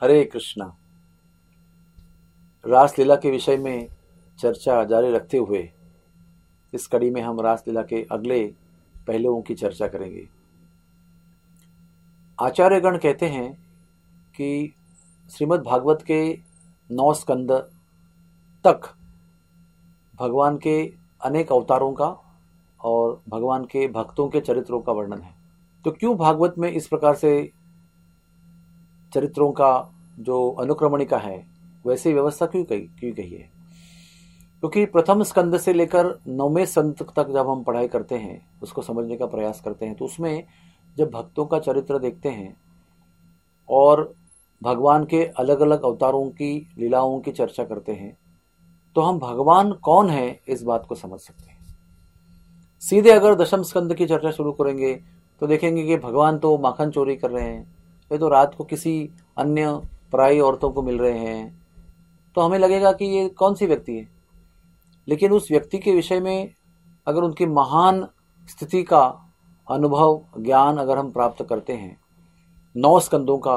हरे कृष्णा। रासलीला के विषय में चर्चा जारी रखते हुए इस कड़ी में हम रासलीला के अगले पहलुओं की चर्चा करेंगे। आचार्यगण कहते हैं कि श्रीमद् भागवत के 9 स्कंद तक भगवान के अनेक अवतारों का और भगवान के भक्तों के चरित्रों का वर्णन है। तो क्यों भागवत में इस प्रकार से चरित्रों का जो अनुक्रमणिका है वैसी व्यवस्था क्यों कही है? क्योंकि प्रथम स्कंद से लेकर 9वें स्कंद तक जब हम पढ़ाई करते हैं, उसको समझने का प्रयास करते हैं, तो उसमें जब भक्तों का चरित्र देखते हैं और भगवान के अलग अलग अवतारों की लीलाओं की चर्चा करते हैं, तो हम भगवान कौन है इस बात को समझ सकते हैं। सीधे अगर दशम स्कंद की चर्चा शुरू करेंगे तो देखेंगे कि भगवान तो माखन चोरी कर रहे हैं, ये तो रात को किसी अन्य पराई औरतों को मिल रहे हैं, तो हमें लगेगा कि ये कौन सी व्यक्ति है। लेकिन उस व्यक्ति के विषय में अगर उनकी महान स्थिति का अनुभव ज्ञान अगर हम प्राप्त करते हैं 9 स्कंदों का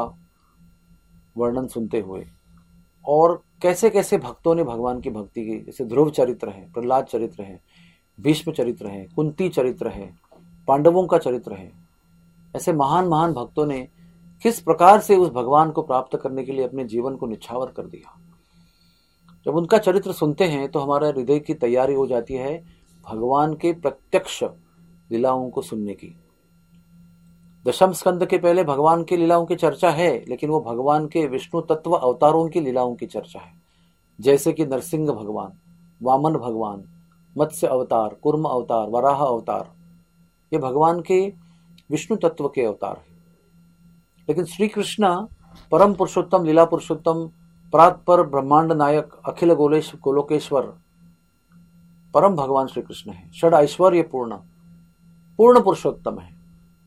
वर्णन सुनते हुए, और कैसे कैसे भक्तों ने भगवान की भक्ति की, जैसे ध्रुव चरित्र है, प्रहलाद चरित्र है, भीष्म चरित्र है, कुंती चरित्र है, पांडवों का चरित्र है, ऐसे महान महान भक्तों ने किस प्रकार से उस भगवान को प्राप्त करने के लिए अपने जीवन को निछावर कर दिया। जब उनका चरित्र सुनते हैं तो हमारा हृदय की तैयारी हो जाती है भगवान के प्रत्यक्ष लीलाओं को सुनने की। दशम स्कंद के पहले भगवान की लीलाओं की चर्चा है, लेकिन वो भगवान के विष्णु तत्व अवतारों की लीलाओं की चर्चा है, जैसे कि नरसिंह भगवान, वामन भगवान, मत्स्य अवतार, कुर्म अवतार, वराह अवतार, ये भगवान के विष्णु तत्व के अवतार है। लेकिन श्री कृष्ण परम पुरुषोत्तम, लीला पुरुषोत्तम, परात्पर ब्रह्मांड नायक, अखिल गोलोकेश्वर परम भगवान श्री कृष्ण है, षड ऐश्वर्य पूर्ण पुरुषोत्तम है,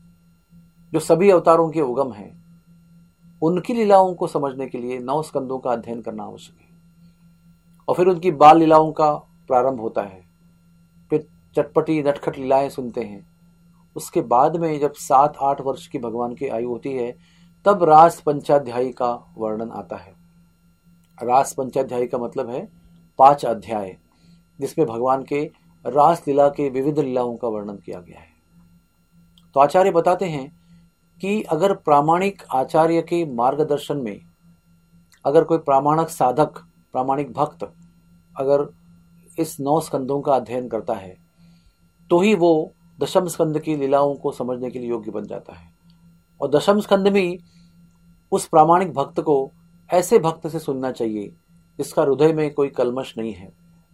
जो सभी अवतारों के उगम है। उनकी लीलाओं को समझने के लिए 9 स्कंदों का अध्ययन करना आवश्यक है। और फिर उनकी बाल लीलाओं का प्रारंभ होता है, फिर चटपटी नटखट लीलाएं सुनते हैं। उसके बाद में जब 7-8 वर्ष की भगवान की आयु होती है, तब रास पंचाध्यायी का वर्णन आता है। रास पंचाध्यायी का मतलब है 5 अध्याय, जिसमें भगवान के रास लीला के विविध लीलाओं का वर्णन किया गया है। तो आचार्य बताते हैं कि अगर प्रामाणिक आचार्य के मार्गदर्शन में अगर कोई प्रामाणिक साधक, प्रामाणिक भक्त अगर इस 9 स्कंदों का अध्ययन करता है, तो ही वो दशम स्कंद की लीलाओं को समझने के लिए योग्य बन जाता है। और दशम स्कंद में उस प्रामाणिक भक्त को ऐसे भक्त से सुनना चाहिए जिसका हृदय में कोई कलमश नहीं है,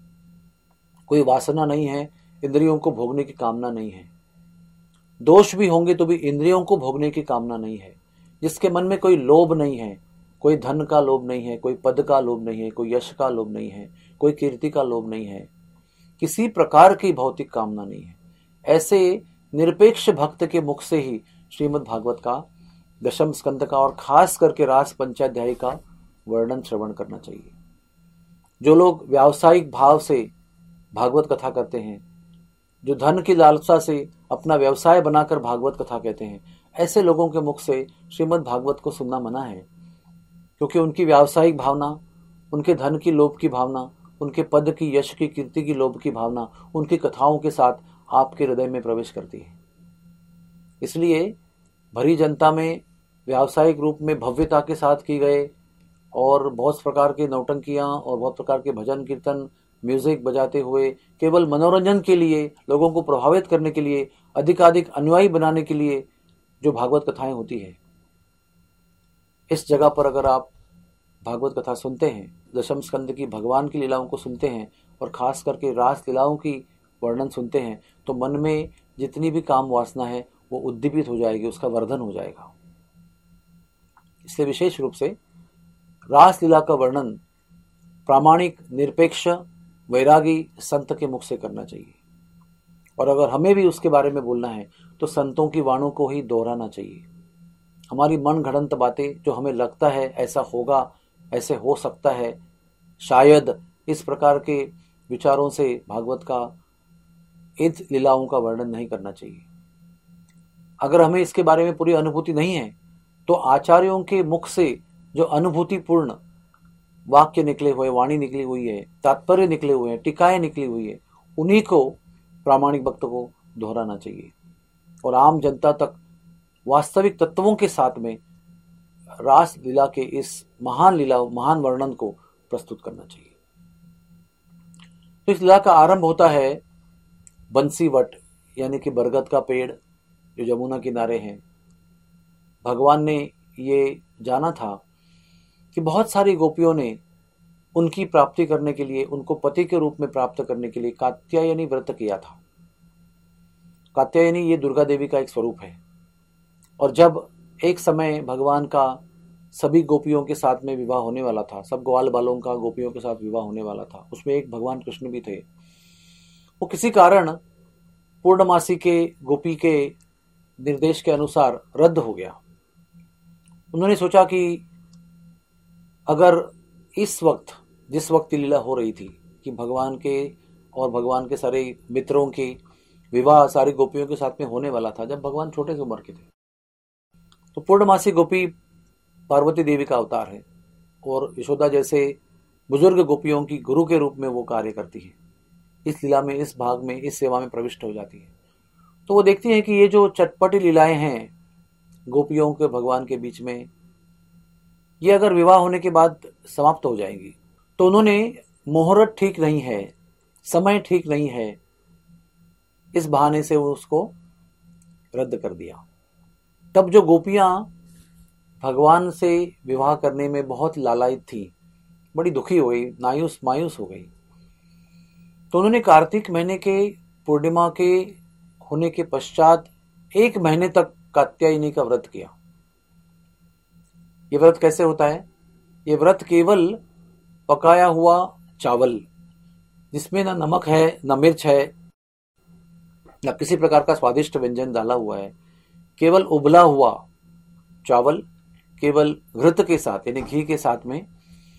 कोई वासना नहीं है, इंद्रियों को भोगने की कामना नहीं है, दोष भी होंगे तो भी इंद्रियों को भोगने की कामना नहीं है, जिसके मन में कोई लोभ नहीं है, कोई धन का लोभ नहीं है, कोई पद का लोभ नहीं है, कोई यश का लोभ नहीं है, कोई कीर्ति का लोभ नहीं है, किसी प्रकार की भौतिक कामना नहीं है। ऐसे निरपेक्ष भक्त के मुख से ही श्रीमद् भागवत का दशम स्कंद का और खास करके रास पंचाध्यायी का वर्णन श्रवण करना चाहिए। जो लोग व्यावसायिक भाव से भागवत कथा करते हैं, जो धन की लालसा से अपना व्यवसाय बनाकर भागवत कथा कहते हैं, ऐसे लोगों के मुख से श्रीमद् भागवत को सुनना मना है, क्योंकि उनकी व्यावसायिक भावना, उनके धन की लोभ की भावना, उनके पद की, यश की, कीर्ति की लोभ की भावना उनकी कथाओं के साथ आपके हृदय में प्रवेश करती है। इसलिए भरी जनता में व्यावसायिक रूप में भव्यता के साथ की गए और बहुत प्रकार के नौटंकियां और बहुत प्रकार के भजन कीर्तन, म्यूजिक बजाते हुए केवल मनोरंजन के लिए, लोगों को प्रभावित करने के लिए, अधिकाधिक अनुयायी बनाने के लिए जो भागवत कथाएं होती है, इस जगह पर अगर आप भागवत कथा सुनते हैं, दशम स्कंद की भगवान की लीलाओं को सुनते हैं और खास करके रास लीलाओं की वर्णन सुनते हैं, तो मन में जितनी भी काम वासना है वो उद्दीपित हो जाएगी, उसका वर्धन हो जाएगा। इसलिए विशेष रूप से रास लीला का वर्णन प्रामाणिक, निरपेक्ष, वैरागी संत के मुख से करना चाहिए। और अगर हमें भी उसके बारे में बोलना है तो संतों की वाणों को ही दोहराना चाहिए। हमारी मन घड़ंत बातें, जो हमें लगता है ऐसा होगा, ऐसे हो सकता है, शायद, इस प्रकार के विचारों से भागवत का इन लीलाओं का वर्णन नहीं करना चाहिए। अगर हमें इसके बारे में पूरी अनुभूति नहीं है तो आचार्यों के मुख से जो अनुभूतिपूर्ण वाक्य निकले हुए, वाणी निकली हुई है, तात्पर्य निकले हुए हैं, टीकाएं निकली हुई है, उन्हीं को प्रामाणिक भक्त को दोहराना चाहिए और आम जनता तक वास्तविक तत्वों के साथ में रास लीला के इस महान वर्णन को प्रस्तुत करना चाहिए। तो इस लीला का आरंभ होता है बंसी वट यानी कि बरगद का पेड़ जो यमुना किनारे है। भगवान ने ये जाना था कि बहुत सारी गोपियों ने उनकी प्राप्ति करने के लिए, उनको पति के रूप में प्राप्त करने के लिए कात्यायनी व्रत किया था। कात्यायनी ये दुर्गा देवी का एक स्वरूप है और जब एक समय भगवान का सभी गोपियों के साथ में विवाह होने वाला था, सब ग्वाल बालों का गोपियों के साथ विवाह होने वाला था, उसमें एक भगवान कृष्ण भी थे। वो किसी कारण पूर्णमासी के गोपी के निर्देश के अनुसार रद्द हो गया। उन्होंने सोचा कि अगर इस वक्त, जिस वक्त लीला हो रही थी कि भगवान के और भगवान के सारे मित्रों की विवाह सारी गोपियों के साथ में होने वाला था, जब भगवान छोटे से उम्र के थे, तो पूर्णमासी गोपी पार्वती देवी का अवतार है और यशोदा जैसे बुजुर्ग गोपियों की गुरु के रूप में वो कार्य करती है। इस लीला में, इस भाग में, इस सेवा में प्रविष्ट हो जाती है। तो वो देखती हैं कि ये जो चटपटी लीलाएं हैं गोपियों के भगवान के बीच में, ये अगर विवाह होने के बाद समाप्त हो जाएंगी। तो उन्होंने मुहूर्त ठीक नहीं है, समय ठीक नहीं है, इस बहाने से उसको रद्द कर दिया। तब जो गोपियां भगवान से विवाह करने में बहुत लालायित थी, बड़ी दुखी हो गई, मायूस हो गई। तो उन्होंने कार्तिक महीने के पूर्णिमा के होने के पश्चात 1 महीने तक कात्यायनी का व्रत किया। ये व्रत कैसे होता है? ये व्रत केवल पकाया हुआ चावल, जिसमें ना नमक है, ना मिर्च है, ना किसी प्रकार का स्वादिष्ट व्यंजन डाला हुआ है, केवल उबला हुआ चावल, केवल घृत के साथ यानी घी के साथ में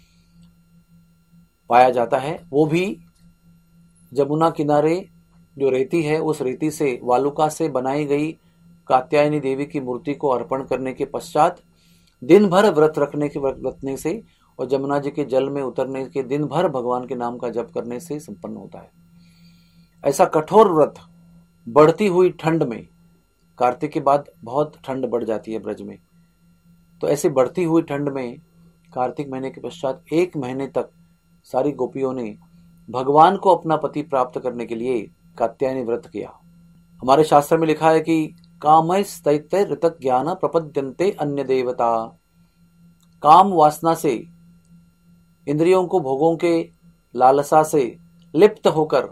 पाया जाता है। वो भी यमुना किनारे जो रेती है, उस रेती से, वालुका से बनाई गई कात्यायनी देवी की मूर्ति को अर्पण करने के पश्चात दिन भर व्रत रखने से और जमुना जी के जल में उतरने के दिन भर भगवान के नाम का जप करने से संपन्न होता है। ऐसा कठोर व्रत बढ़ती हुई ठंड में, कार्तिक के बाद बहुत ठंड बढ़ जाती है ब्रज में, तो ऐसी बढ़ती हुई ठंड में कार्तिक महीने के पश्चात 1 महीने तक सारी गोपियों ने भगवान को अपना पति प्राप्त करने के लिए कात्यायनी व्रत किया। हमारे शास्त्र में लिखा है कि कामैस्तैत्य ऋतक ज्ञान प्रपद्यन्ते अन्य देवता। काम वासना से, इंद्रियों को भोगों के लालसा से लिप्त होकर,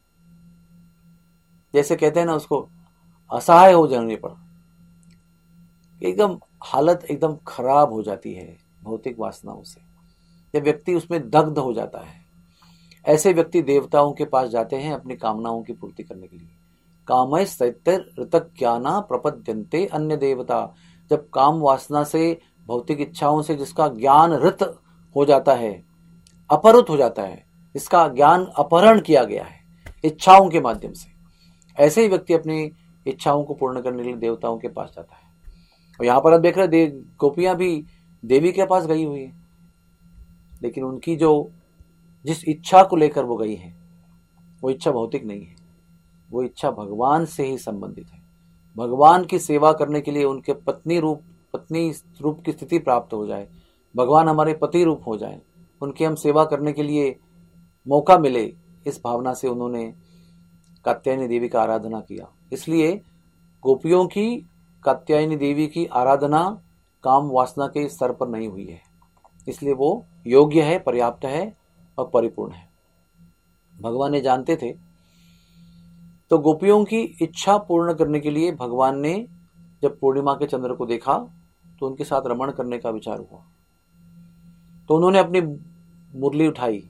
जैसे कहते हैं ना, उसको असहाय हो जाने पर एकदम हालत एकदम खराब हो जाती है भौतिक वासनाओं से, जब व्यक्ति उसमें दग्ध हो जाता है, ऐसे व्यक्ति देवताओं के पास जाते हैं अपनी कामनाओं की पूर्ति करने के लिए। कामैस्तैत्य ऋतक ज्ञाना प्रपद्यन्ते अन्य देवता। जब काम वासना से, भौतिक इच्छाओं से जिसका ज्ञान ऋत हो जाता है, अपहृत हो जाता है, जिसका ज्ञान अपहरण किया गया है इच्छाओं के माध्यम से, ऐसे ही व्यक्ति अपनी इच्छाओं को पूर्ण करने के लिए देवताओं के पास जाता है। और यहां पर हम देख रहे हैं गोपियां भी देवी के पास गई हुई है, लेकिन उनकी जिस इच्छा को लेकर वो गई है, वो इच्छा भौतिक नहीं है, वो इच्छा भगवान से ही संबंधित है। भगवान की सेवा करने के लिए उनके पत्नी रूप की स्थिति प्राप्त हो जाए, भगवान हमारे पति रूप हो जाए, उनकी हम सेवा करने के लिए मौका मिले, इस भावना से उन्होंने कात्यायनी देवी का आराधना किया। इसलिए गोपियों की कात्यायनी देवी की आराधना काम वासना के स्तर पर नहीं हुई है, इसलिए वो योग्य है, पर्याप्त है और परिपूर्ण है। भगवान ने जानते थे, तो गोपियों की इच्छा पूर्ण करने के लिए भगवान ने जब पूर्णिमा के चंद्र को देखा तो उनके साथ रमण करने का विचार हुआ। तो उन्होंने अपनी मुरली उठाई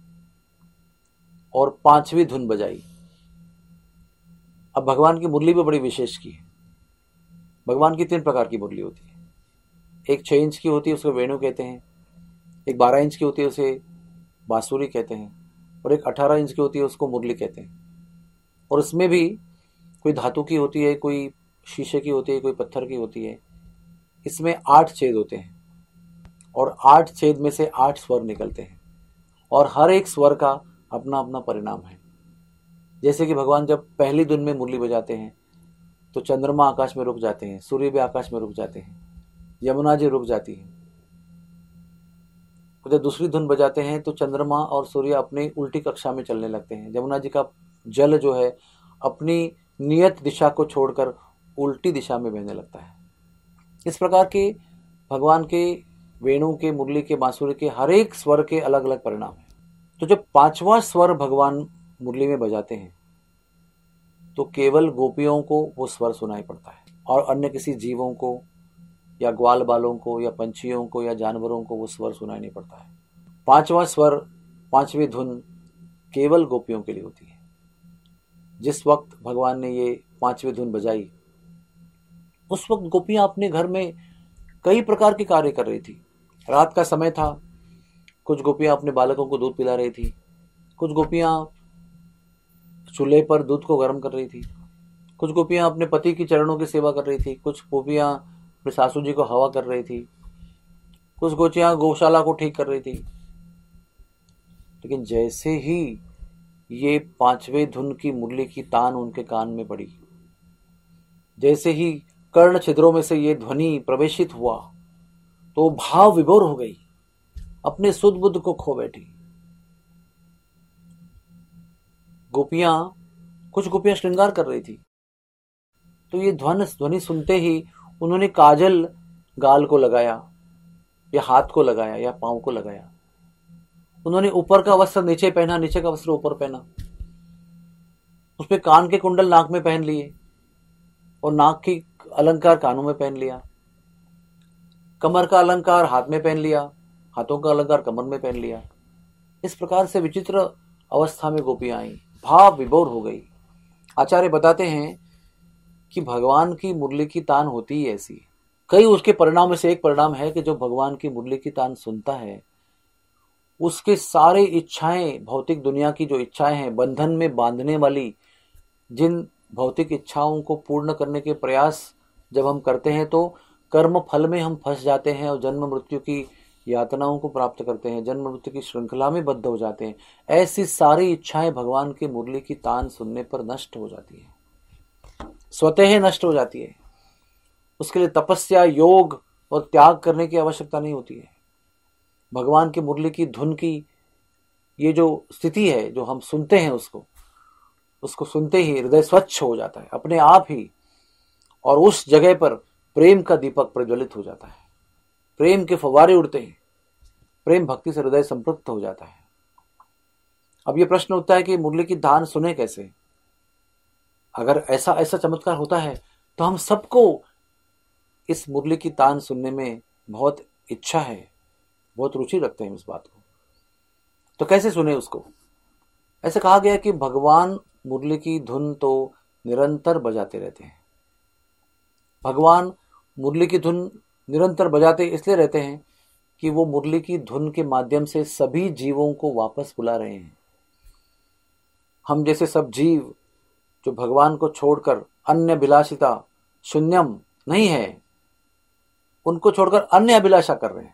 और 5वीं धुन बजाई। अब भगवान की मुरली भी बड़ी विशेष की है। भगवान की 3 प्रकार की मुरली होती है। एक 6 इंच की होती है, उसको वेणु कहते हैं। एक 12 इंच की होती है, उसे बांसुरी कहते हैं। और एक 18 इंच की होती है, उसको मुरली कहते हैं। और उसमें भी कोई धातु की होती है, कोई शीशे की होती है, कोई पत्थर की होती है। इसमें 8 छेद होते हैं और 8 छेद में से 8 स्वर निकलते हैं और हर एक स्वर का अपना अपना परिणाम है। जैसे कि भगवान जब पहली धुन में मुरली बजाते हैं तो चंद्रमा आकाश में रुक जाते हैं, सूर्य भी आकाश में रुक जाते हैं, यमुना जी रुक जाती है। तो जब दूसरी धुन बजाते हैं तो चंद्रमा और सूर्य अपनी उल्टी कक्षा में चलने लगते हैं। यमुना जी का जल जो है अपनी नियत दिशा को छोड़कर उल्टी दिशा में बहने लगता है। इस प्रकार के भगवान के वेणु के, मुरली के, बांसुरी के हर एक स्वर के अलग अलग परिणाम हैं। तो जब 5वां स्वर भगवान मुरली में बजाते हैं तो केवल गोपियों को वो स्वर सुनाई पड़ता है और अन्य किसी जीवों को या ग्वाल बालों को या पंछियों को या जानवरों को वो स्वर सुनाई नहीं पड़ता है। 5वां स्वर, 5वीं धुन केवल गोपियों के लिए होती है। जिस वक्त भगवान ने ये 5वीं धुन बजाई उस वक्त गोपियां अपने घर में कई प्रकार के कार्य कर रही थी। रात का समय था, कुछ गोपियां अपने बालकों को दूध पिला रही थी, कुछ गोपियां चूल्हे पर दूध को गर्म कर रही थी, कुछ गोपियां अपने पति की चरणों की सेवा कर रही थी, कुछ गोपियां अपने सासू जी को हवा कर रही थी, कुछ गोपियां गौशाला को ठीक कर रही थी। लेकिन जैसे ही ये 5वें धुन की मुरली की तान उनके कान में पड़ी, जैसे ही कर्ण छिद्रों में से ये ध्वनि प्रवेशित हुआ तो भाव विभोर हो गई, अपने सुध बुद्ध को खो बैठी। कुछ गोपियां श्रृंगार कर रही थी, तो ये ध्वनि सुनते ही उन्होंने काजल गाल को लगाया या हाथ को लगाया या पांव को लगाया। उन्होंने ऊपर का वस्त्र नीचे पहना, नीचे का वस्त्र ऊपर पहना, उसपे कान के कुंडल नाक में पहन लिए और नाक की अलंकार कानों में पहन लिया, कमर का अलंकार हाथ में पहन लिया, हाथों का अलंकार कमर में पहन लिया। इस प्रकार से विचित्र अवस्था में गोपियां आई, भाव विभोर हो गई। आचार्य बताते हैं कि भगवान की मुरली की तान होती ही ऐसी। कई उसके परिणाम में से एक परिणाम है कि जो भगवान की मुरली की तान सुनता है उसके सारे इच्छाएं, भौतिक दुनिया की जो इच्छाएं हैं, बंधन में बांधने वाली जिन भौतिक इच्छाओं को पूर्ण करने के प्रयास जब हम करते हैं तो कर्म फल में हम फंस जाते हैं और जन्म मृत्यु की यातनाओं को प्राप्त करते हैं, जन्म मृत्यु की श्रृंखला में बद्ध हो जाते हैं। ऐसी सारी इच्छाएं भगवान की मुरली की तान सुनने पर नष्ट हो जाती है, स्वतः ही नष्ट हो जाती है। उसके लिए तपस्या, योग और त्याग करने की आवश्यकता नहीं होती है। भगवान की मुरली की धुन की ये जो स्थिति है, जो हम सुनते हैं, उसको सुनते ही हृदय स्वच्छ हो जाता है अपने आप ही, और उस जगह पर प्रेम का दीपक प्रज्वलित हो जाता है, प्रेम के फव्वारे उड़ते हैं, प्रेम भक्ति से हृदय संपृक्त हो जाता है। अब ये प्रश्न उठता है कि मुरली की तान सुने कैसे? अगर ऐसा चमत्कार होता है तो हम सबको इस मुरली की तान सुनने में बहुत इच्छा है, बहुत रुचि रखते हैं इस बात को। तो कैसे सुने उसको? ऐसे कहा गया कि भगवान मुरली की धुन तो निरंतर बजाते रहते हैं। भगवान मुरली की धुन निरंतर बजाते इसलिए रहते हैं कि वो मुरली की धुन के माध्यम से सभी जीवों को वापस बुला रहे हैं। हम जैसे सब जीव जो भगवान को छोड़कर अन्य अभिलाषिता शून्यम नहीं है, उनको छोड़कर अन्य अभिलाषा कर रहे हैं।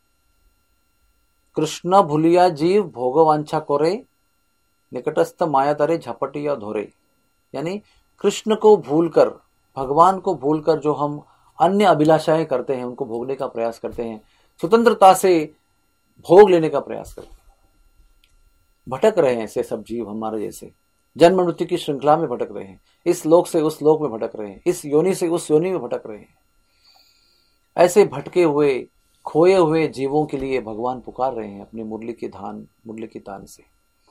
कृष्ण भूलिया जीव भोगवांछा कोरे, निकटस्थ माया तरे झपटिया धोरे। यानी कृष्ण को भूलकर, भगवान को भूलकर जो हम अन्य अभिलाषाएं करते हैं, उनको भोगने का प्रयास करते हैं, स्वतंत्रता से भोग लेने का प्रयास करते हैं, भटक रहे हैं। ऐसे सब जीव हमारे जैसे जन्म मृत्यु की श्रृंखला में भटक रहे हैं, इस लोक से उस लोक में भटक रहे हैं, इस योनि से उस योनि में भटक रहे हैं। ऐसे भटके हुए, खोए हुए जीवों के लिए भगवान पुकार रहे हैं अपनी मुरली की तान से।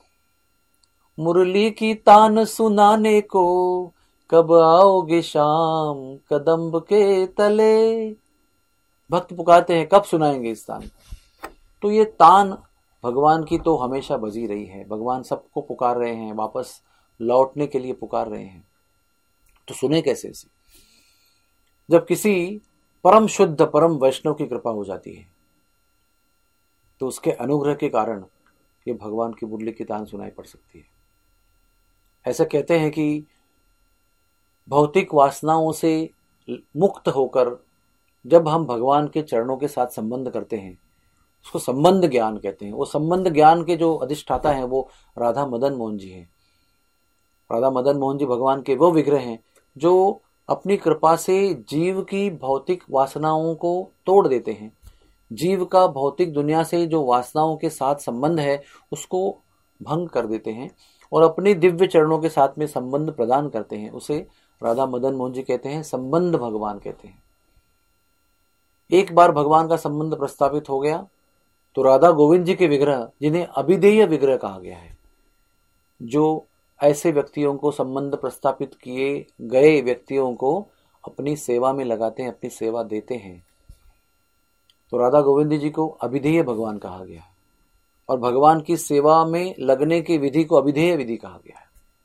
मुरली की तान सुनाने को कब आओगे शाम कदम्ब के तले। भक्त पुकारते हैं कब सुनाएंगे इस तान। तो ये तान भगवान की तो हमेशा बजी रही है। भगवान सबको पुकार रहे हैं, वापस लौटने के लिए पुकार रहे हैं। तो सुने कैसे इसे? जब किसी परम शुद्ध परम वैष्णव की कृपा हो जाती है तो उसके अनुग्रह के कारण ये भगवान की मुरली की तान सुनाई पड़ सकती है। ऐसा कहते हैं कि भौतिक वासनाओं से मुक्त होकर जब हम भगवान के चरणों के साथ संबंध करते हैं उसको संबंध ज्ञान कहते हैं। वो संबंध ज्ञान के जो अधिष्ठाता हैं वो राधा मदन मोहन जी हैं। राधा मदन मोहन जी भगवान के वो विग्रह हैं जो अपनी कृपा से जीव की भौतिक वासनाओं को तोड़ देते हैं। जीव का भौतिक दुनिया से जो वासनाओं के साथ संबंध है उसको भंग कर देते हैं और अपने दिव्य चरणों के साथ में संबंध प्रदान करते हैं। उसे राधा मदन मोहन जी कहते हैं, संबंध भगवान कहते हैं। एक बार भगवान का संबंध प्रस्तावित हो गया तो राधा गोविंद जी के विग्रह, जिन्हें अभिधेय विग्रह कहा गया है, जो ऐसे व्यक्तियों को संबंध प्रस्तापित किए गए व्यक्तियों को अपनी सेवा में लगाते हैं, अपनी सेवा देते हैं, तो राधा गोविंद जी को अभिधेय भगवान कहा गया है। और भगवान की सेवा में लगने की विधि को अभिधेय विधि कहा गया है।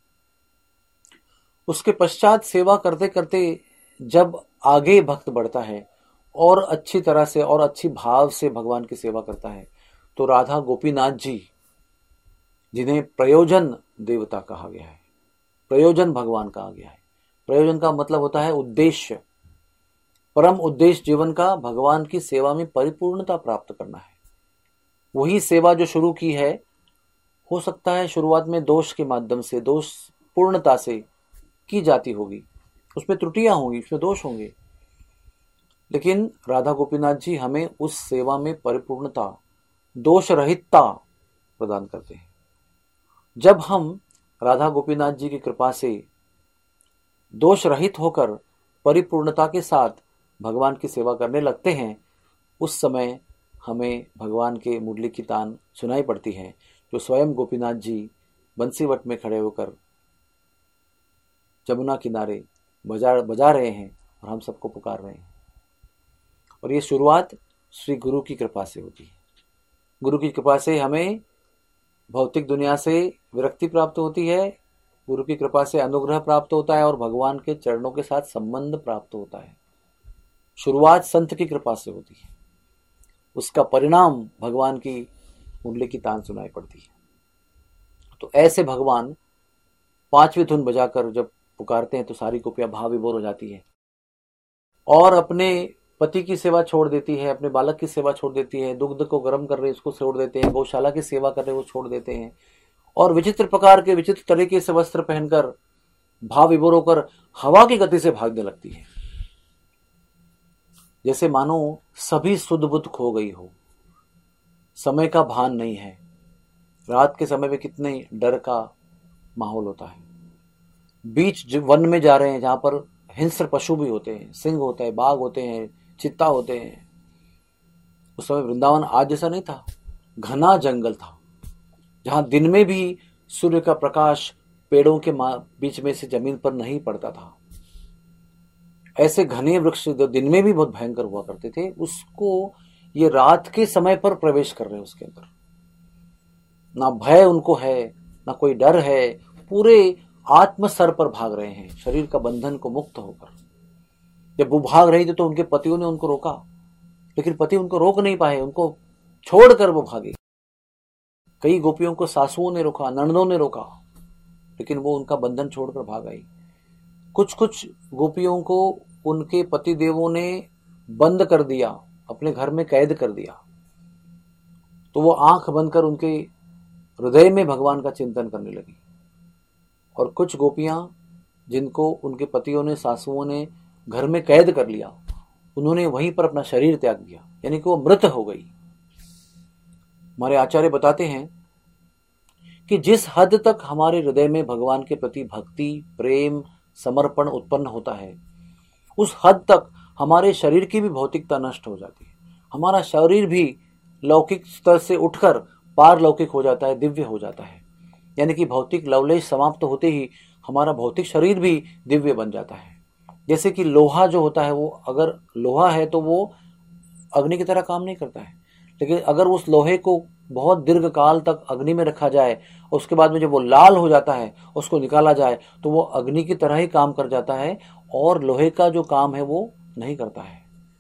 उसके पश्चात सेवा करते करते जब आगे भक्त बढ़ता है और अच्छी तरह से और अच्छी भाव से भगवान की सेवा करता है तो राधा गोपीनाथ जी, जिन्हें प्रयोजन देवता कहा गया है, प्रयोजन भगवान कहा गया है। प्रयोजन का मतलब होता है उद्देश्य, परम उद्देश्य जीवन का भगवान की सेवा में परिपूर्णता प्राप्त करना है। वही सेवा जो शुरू की है, हो सकता है शुरुआत में दोष के माध्यम से, दोष पूर्णता से की जाती होगी, उसमें त्रुटियां होंगी, उसमें दोष होंगे, लेकिन राधा गोपीनाथ जी हमें उस सेवा में परिपूर्णता, दोष रहितता प्रदान करते हैं। जब हम राधा गोपीनाथ जी की कृपा से दोष रहित होकर परिपूर्णता के साथ भगवान की सेवा करने लगते हैं, उस समय हमें भगवान के मुरली की तान सुनाई पड़ती है, जो स्वयं गोपीनाथ जी बंसीवट में खड़े होकर जमुना किनारे बजा रहे हैं और हम सबको पुकार रहे हैं। और ये शुरुआत श्री गुरु की कृपा से होती है। गुरु की कृपा से हमें भौतिक दुनिया से विरक्ति प्राप्त होती है, गुरु की कृपा से अनुग्रह प्राप्त होता है और भगवान के चरणों के साथ संबंध प्राप्त होता है। शुरुआत संत की कृपा से होती है, उसका परिणाम भगवान की मुरली की तान सुनाई पड़ती है। तो ऐसे भगवान पांचवी धुन बजाकर जब पुकारते हैं तो सारी गोपियां भाव विभोर हो जाती है और अपने पति की सेवा छोड़ देती है, अपने बालक की सेवा छोड़ देती है, दुग्ध को गर्म कर रहे उसको छोड़ देते हैं, गौशाला की सेवा कर रहे वो छोड़ देते हैं और विचित्र प्रकार के विचित्र तरीके से वस्त्र पहनकर भाव विभोर होकर हवा की गति से भागने लगती है, जैसे मानो सभी सुध बुध खो गई हो, समय का भान नहीं है। रात के समय में कितने डर का माहौल होता है। बीच वन में जा रहे हैं जहां पर हिंस्र पशु भी होते हैं, सिंह होता है, बाघ होते हैं, चित्ता होते हैं। उस समय वृंदावन आज जैसा नहीं था, घना जंगल था, जहां दिन में भी सूर्य का प्रकाश पेड़ों के बीच में से जमीन पर नहीं पड़ता था। ऐसे घने वृक्ष जो दिन में भी बहुत भयंकर हुआ करते थे, उसको ये रात के समय पर प्रवेश कर रहे हैं। उसके अंदर ना भय उनको है, ना कोई डर है, पूरे आत्म स्तर पर भाग रहे हैं, शरीर का बंधन को मुक्त होकर। जब वो भाग रही थी तो उनके पतियों ने उनको रोका, लेकिन पति उनको रोक नहीं पाए, उनको छोड़कर वो भागे। कई गोपियों को सासुओं ने रोका, ननदों ने रोका, लेकिन वो उनका बंधन छोड़कर भाग आई। कुछ कुछ गोपियों को उनके पति देवों ने बंद कर दिया, अपने घर में कैद कर दिया, तो वो आंख बंद कर उनके हृदय में भगवान का चिंतन करने लगी। और कुछ गोपियां जिनको उनके पतियों ने, सासुओं ने घर में कैद कर लिया, उन्होंने वहीं पर अपना शरीर त्याग दिया, यानी कि वो मृत हो गई। हमारे आचार्य बताते हैं कि जिस हद तक हमारे हृदय में भगवान के प्रति भक्ति, प्रेम, समर्पण उत्पन्न होता है, उस हद तक हमारे शरीर की भी भौतिकता नष्ट हो जाती है। हमारा शरीर भी लौकिक स्तर से उठकर पारलौकिक हो जाता है, दिव्य हो जाता है। यानी कि भौतिक लवलेश समाप्त होते ही हमारा भौतिक शरीर भी दिव्य बन जाता है। जैसे कि लोहा जो होता है, वो अगर लोहा है तो वो अग्नि की तरह काम नहीं करता है, लेकिन अगर उस लोहे को बहुत दीर्घ काल तक अग्नि में रखा जाए और उसके बाद में जब वो लाल हो जाता है, उसको निकाला जाए, तो वो अग्नि की तरह ही काम कर जाता है और लोहे का जो काम है वो नहीं करता है।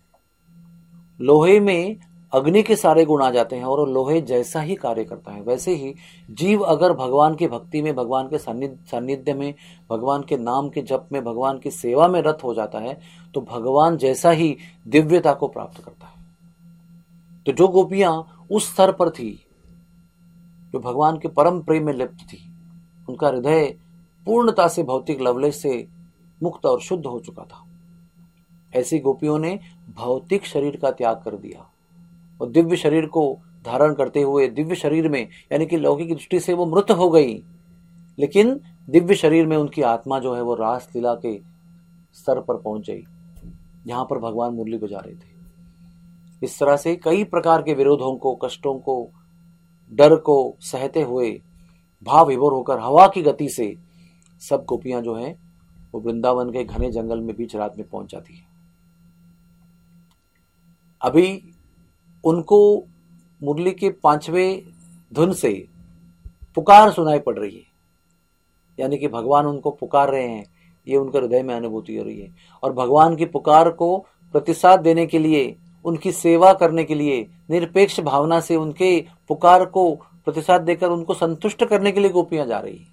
लोहे में अग्नि के सारे गुण आ जाते हैं और लोहे जैसा ही कार्य करता है। वैसे ही जीव अगर भगवान की भक्ति में, भगवान के सानिध्य में, भगवान के नाम के जप में, भगवान की सेवा में रत हो जाता है, तो भगवान जैसा ही दिव्यता को प्राप्त करता है। तो जो गोपियां उस स्तर पर थी, जो भगवान के परम प्रेम में लिप्त थी, उनका हृदय पूर्णता से भौतिक लवलेश से मुक्त और शुद्ध हो चुका था। ऐसी गोपियों ने भौतिक शरीर का त्याग कर दिया और दिव्य शरीर को धारण करते हुए दिव्य शरीर में, यानी कि लौकिक दृष्टि से वो मृत हो गई, लेकिन दिव्य शरीर में उनकी आत्मा जो है वो रास लीला के स्तर पर पहुंच गई, जहां पर भगवान मुरली बजा रहे थे। इस तरह से कई प्रकार के विरोधों को, कष्टों को, डर को सहते हुए भाव विभोर होकर हवा की गति से सब गोपियां जो है वो वृंदावन के घने जंगल में बीच रात में पहुंच जाती है। अभी उनको मुरली के 5वें धुन से पुकार सुनाई पड़ रही है, यानी कि भगवान उनको पुकार रहे हैं, ये उनके हृदय में अनुभूति हो रही है। और भगवान की पुकार को प्रतिसाद देने के लिए, उनकी सेवा करने के लिए, निरपेक्ष भावना से उनके पुकार को प्रतिसाद देकर उनको संतुष्ट करने के लिए गोपियां जा रही है।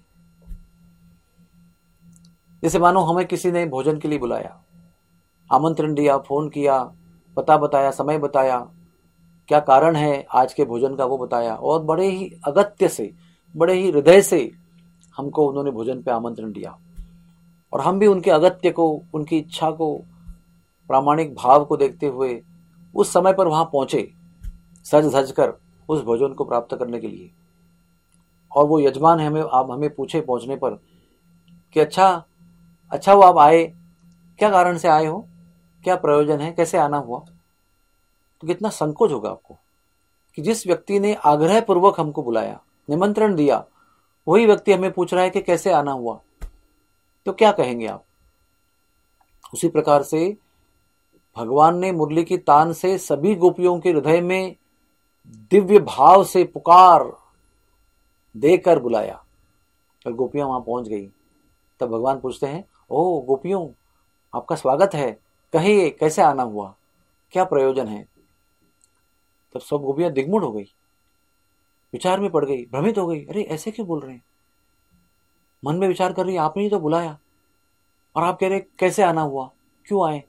जैसे मानो हमें किसी ने भोजन के लिए बुलाया, आमंत्रण दिया, फोन किया, पता बताया, समय बताया, क्या कारण है आज के भोजन का वो बताया, और बड़े ही अगत्य से, बड़े ही हृदय से हमको उन्होंने भोजन पे आमंत्रण दिया, और हम भी उनके अगत्य को, उनकी इच्छा को, प्रामाणिक भाव को देखते हुए उस समय पर वहां पहुंचे, सज धज कर उस भोजन को प्राप्त करने के लिए। और वो यजमान है हमें पूछे पहुंचने पर कि अच्छा वो आप आए, क्या कारण से आए हो, क्या प्रयोजन है, कैसे आना हुआ। तो कितना संकोच होगा आपको कि जिस व्यक्ति ने आग्रह पूर्वक हमको बुलाया, निमंत्रण दिया, वही व्यक्ति हमें पूछ रहा है कि कैसे आना हुआ, तो क्या कहेंगे आप। उसी प्रकार से भगवान ने मुरली की तान से सभी गोपियों के हृदय में दिव्य भाव से पुकार देकर बुलाया, और गोपियां वहां पहुंच गई। तब भगवान पूछते हैं, ओ गोपियों, आपका स्वागत है, कहिए कैसे आना हुआ, क्या प्रयोजन है। तब सब गोपियां दिग्मुख हो गई, विचार में पड़ गई, भ्रमित हो गई। अरे ऐसे क्यों बोल रहे हैं, मन में विचार कर रही, आपने ही तो बुलाया और आप कह रहे कैसे आना हुआ, क्यों आए।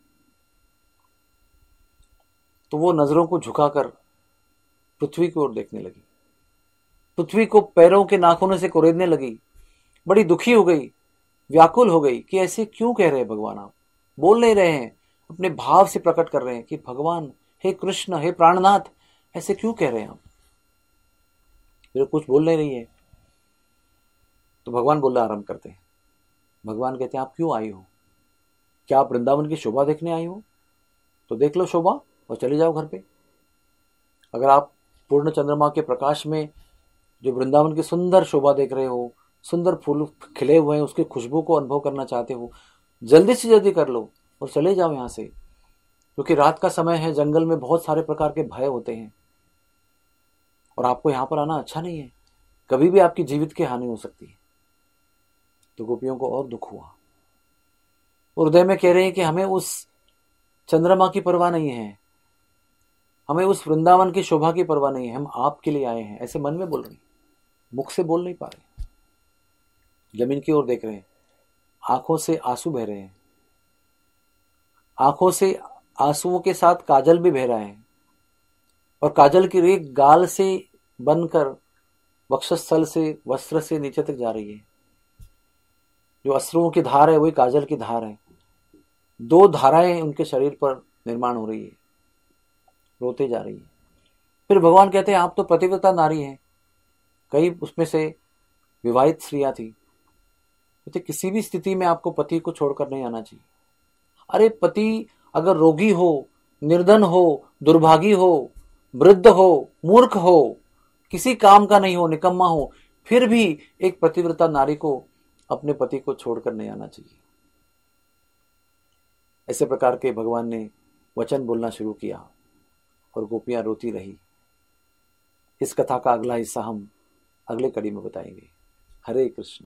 तो वो नजरों को झुकाकर पृथ्वी की ओर देखने लगी, पृथ्वी को पैरों के नाखूनों से कुरेदने लगी, बड़ी दुखी हो गई, व्याकुल हो गई कि ऐसे क्यों कह रहे हैं भगवान, आप बोल नहीं रहे हैं, अपने भाव से प्रकट कर रहे हैं कि भगवान, हे कृष्ण, हे प्राणनाथ, ऐसे क्यों कह रहे हैं आप, फिर कुछ बोल नहीं रही है। तो भगवान बोलना आरंभ करते हैं। भगवान कहते हैं, आप क्यों आई हो, क्या आप वृंदावन की शोभा देखने आई हो, तो देख लो शोभा और चले जाओ घर पे। अगर आप पूर्ण चंद्रमा के प्रकाश में जो वृंदावन की सुंदर शोभा देख रहे हो, सुंदर फूल खिले हुए हैं, उसकी खुशबू को अनुभव करना चाहते हो, जल्दी से जल्दी कर लो और चले जाओ यहाँ से, क्योंकि रात का समय है, जंगल में बहुत सारे प्रकार के भय होते हैं और आपको यहाँ पर आना अच्छा नहीं है, कभी भी आपकी जीवित की हानि हो सकती है। तो गोपियों को और दुख हुआ, हृदय में कह रहे हैं कि हमें उस चंद्रमा की परवाह नहीं है, हमें उस वृंदावन की शोभा की परवाह नहीं है, हम आपके लिए आए हैं। ऐसे मन में बोल रहे हैं, मुख से बोल नहीं पा रहे, जमीन की ओर देख रहे हैं, आंखों से आंसू बह रहे हैं, आंखों से आंसुओं के साथ काजल भी बह रहा है, और काजल की रेख गाल से बनकर वक्षस्थल से, वस्त्र से नीचे तक जा रही है। जो अश्रुओं की धार है वही काजल की धार है, दो धाराएं उनके शरीर पर निर्माण हो रही है, रोते जा रही है। फिर भगवान कहते हैं, आप तो पतिव्रता नारी हैं, कई उसमें से विवाहित स्त्रियां थी, तो किसी भी स्थिति में आपको पति को छोड़कर नहीं आना चाहिए। अरे पति अगर रोगी हो, निर्धन हो, दुर्भागी हो, वृद्ध हो, मूर्ख हो, किसी काम का नहीं हो, निकम्मा हो, फिर भी एक पतिव्रता नारी को अपने पति को छोड़कर नहीं आना चाहिए। ऐसे प्रकार के भगवान ने वचन बोलना शुरू किया और गोपियां रोती रही। इस कथा का अगला हिस्सा हम अगले कड़ी में बताएंगे। हरे कृष्ण।